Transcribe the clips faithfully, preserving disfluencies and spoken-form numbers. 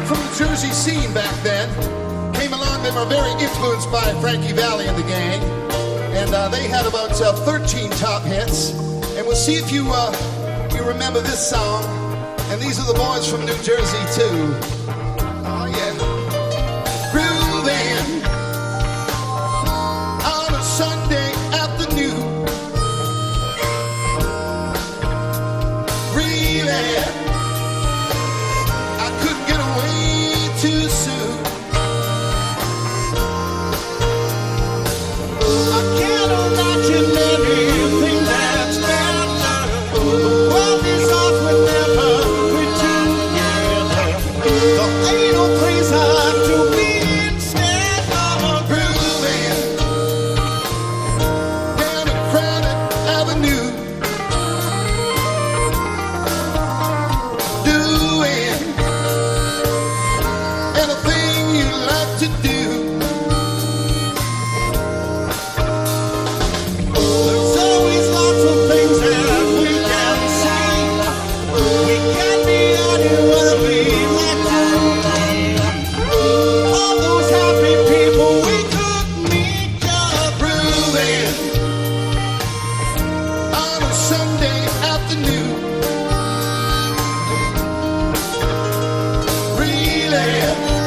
from the Jersey scene back then. Came along, they were very influenced by Frankie Valli and the gang. And uh, they had about uh, thirteen top hits. And we'll see if you, uh, you remember this song. And these are the boys from New Jersey, too. Oh, yeah. Groovin' on a Sunday afternoon. Really, I couldn't get away too soon. I can't imagine anything that's better. The world is off with never return together. There ain't no place I to be instead of grooving down a crowded avenue, doing anything you like to do. There's always lots of things that we can say. We can be anywhere we like to. All those happy people we could meet just grooving on a Sunday afternoon. Really,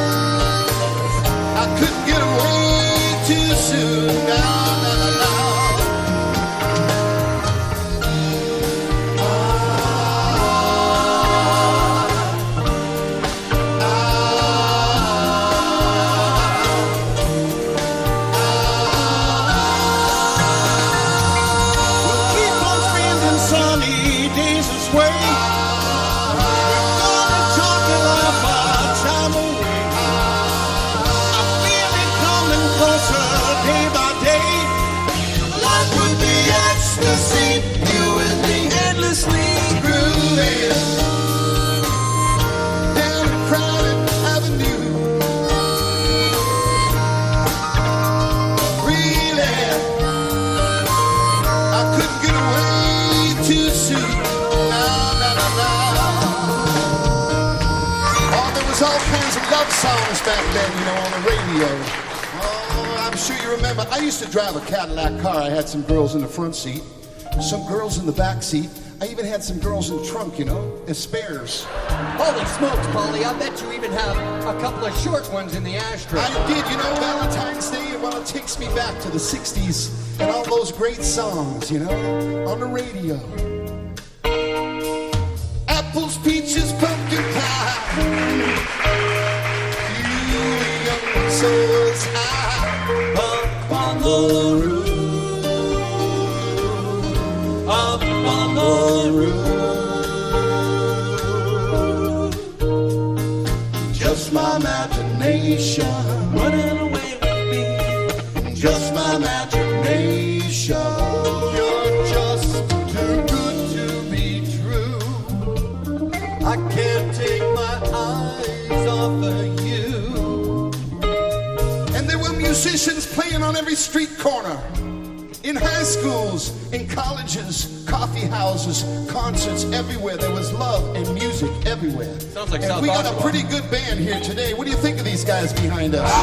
I couldn't get away too soon. No, no, no, no. We'll keep on spending sunny days this way. We're gonna talk it off our time away. I feel it coming closer day by day. Life would be ecstasy, you and me endlessly grooving down a crowded avenue. Really, I couldn't get away too soon. No, no, no, no. Oh, there was all kinds of love songs back then, you know, on the radio. Oh, I'm sure you remember. I used to drive a Cadillac car. I had some girls in the front seat, some girls in the back seat. I even had some girls in the trunk, you know, as spares. Holy smokes, Paulie, I bet you even have a couple of short ones in the ashtray. I did, you know, Valentine's Day, well, it takes me back to the sixties and all those great songs, you know, on the radio. Apples, peaches, pumpkin pie. You young souls high up on the roof, up on the roof. Just my imagination running away with me. Just my imagination. You're just too good to be true. I can't take my eyes off of you. And there were musicians playing on every street corner. In high schools, in colleges, coffee houses, concerts, everywhere. There was love and music everywhere. Sounds like and South we got Oshawa. a pretty good band here today. What do you think of these guys behind us?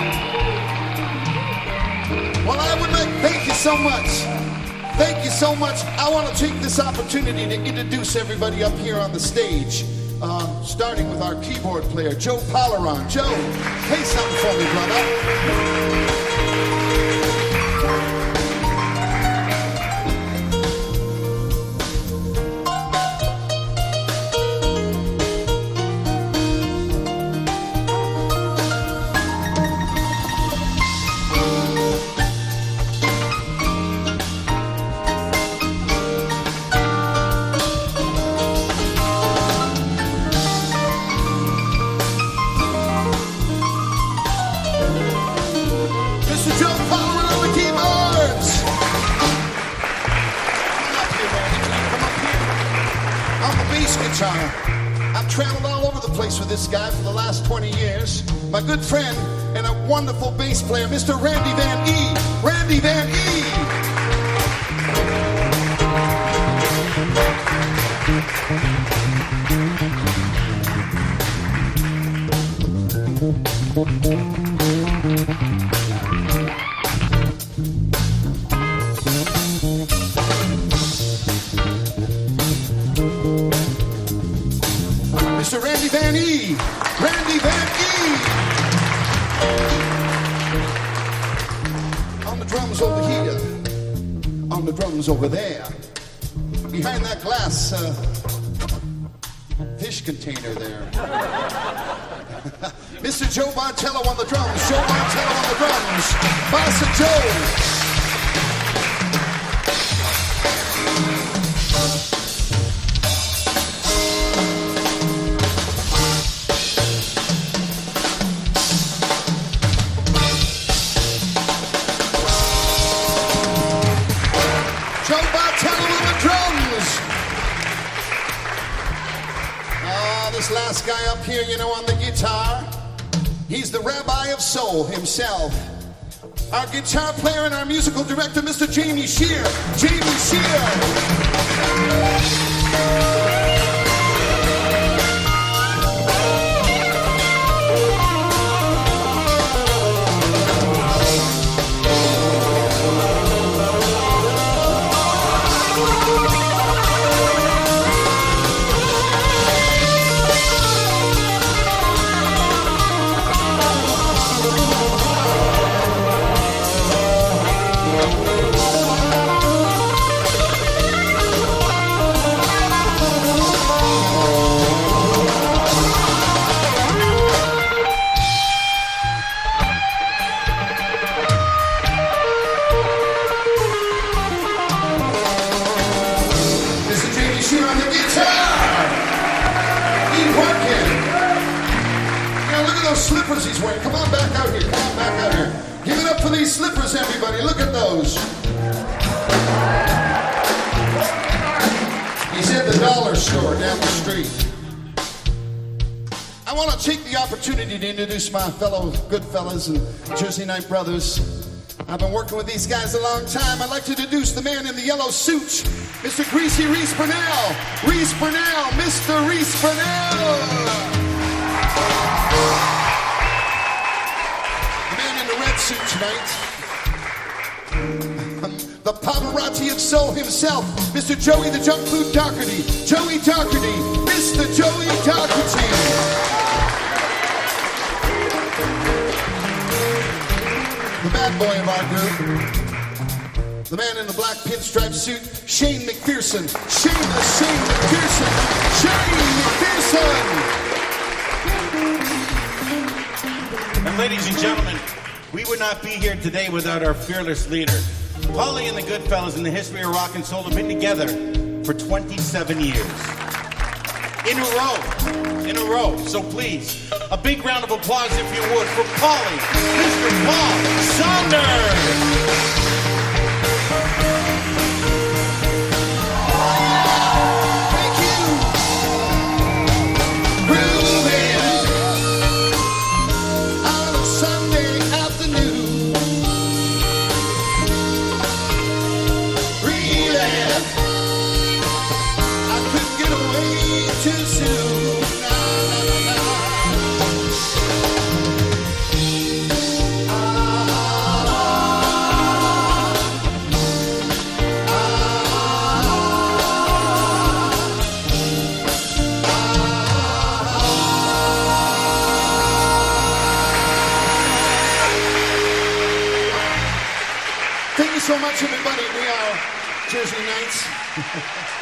Well, I would like, thank you so much. Thank you so much. I want to take this opportunity to introduce everybody up here on the stage. Uh, starting with our keyboard player, Joe Polaron. Joe, play something for me, brother. I've traveled all over the place with this guy for the last twenty years. My good friend and a wonderful bass player, Mister Randy Van E. Randy Van E. Mister Randy Van E. Randy Van E. On the drums over here. On the drums over there. Behind that glass uh, fish container there. Mister Joe Bartello on the drums. Joe Bartello on the drums. Bossa Joe. Last guy up here, you know, on the guitar, he's the rabbi of soul himself. Our guitar player and our musical director, Mister Jamie Shear. Jamie Shear. Slippers he's wearing. Come on back out here. Come on back out here. Give it up for these slippers, everybody. Look at those. He's at the dollar store down the street. I want to take the opportunity to introduce my fellow good fellas and Jersey Night brothers. I've been working with these guys a long time. I'd like to introduce the man in the yellow suit, Mister Greasy Reese Burnell. Reese Burnell. Mister Reese Burnell. Suit tonight. The Pavarotti of soul himself, Mister Joey the Junk Food Doherty. Joey Doherty. Mister Joey Doherty. The bad boy of our group. The man in the black pinstripe suit, Shane McPherson. Shane the Shane McPherson. Shane McPherson. And ladies and gentlemen, we would not be here today without our fearless leader. Paulie and the Goodfellas in the history of rock and soul have been together for twenty-seven years. In a row. In a row. So please, a big round of applause, if you would, for Paulie, Mister Paul Saunders. So much, everybody. We are Jersey Nights.